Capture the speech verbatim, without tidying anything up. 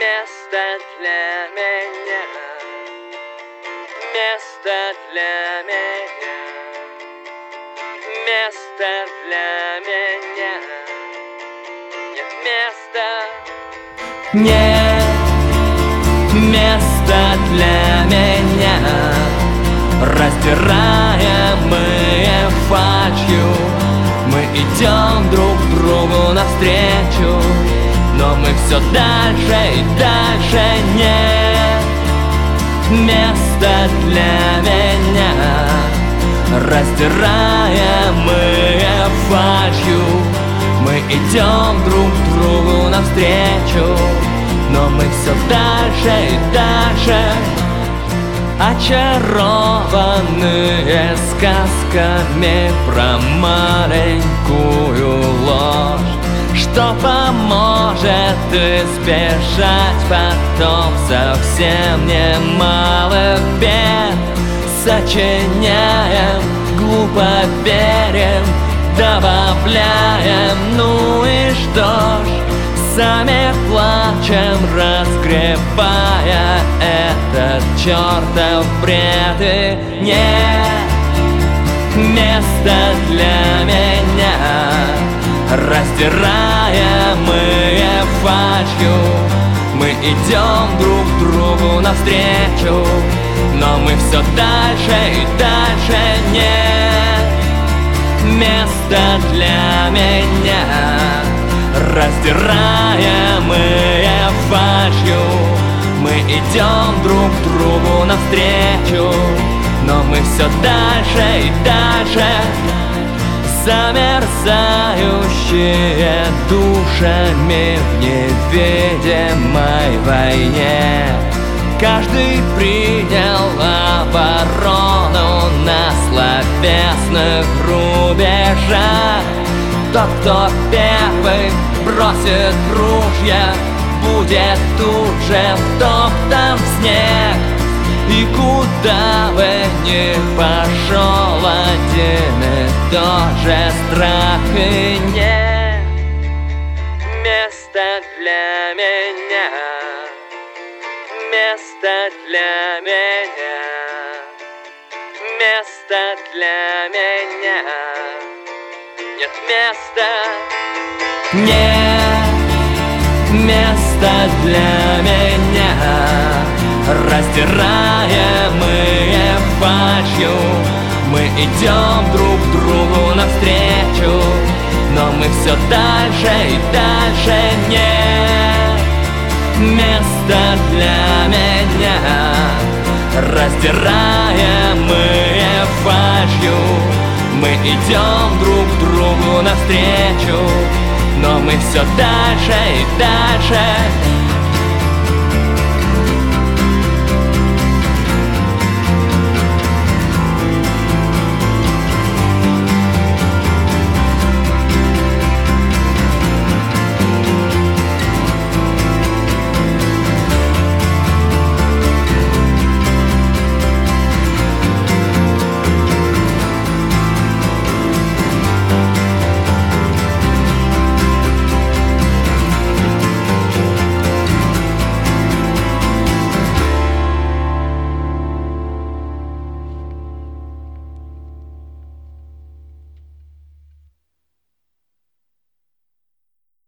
Место для меня, место для меня, место для меня, нет места. Нет места для меня, раздираемые фальшью, мы идем друг другу навстречу, но мы все дальше и дальше. Нет места для меня, раздираемые фальшью, мы идем друг другу навстречу, но мы все дальше и дальше. Очарованные сказками про маленькую ложь, что поможет избежать потом совсем немалых бед. Сочиняем, глупо верим, добавляем, ну и что ж, сами плачем, разгребая этот чертов бред. И нет места для меня, раздираемые фальшью, мы идем друг другу навстречу, но мы все дальше и дальше. Нет места для меня, раздираемые фальшью, мы идем друг другу навстречу, но мы все дальше и дальше. Замерзающие душами в невидимой войне, каждый принял оборону на словесных рубежах. Тот, кто первый бросит ружья, будет тут же втоптан в снег. И куда бы ни пошел один и тот же страх. И нет места для меня, место для меня, место для меня, нет места. Нет места для меня, раздираемые фальшью, мы идем друг другу навстречу, но мы все дальше и дальше. Нет места для меня, раздираемые фальшью, мы идем друг другу навстречу, но мы все дальше и дальше.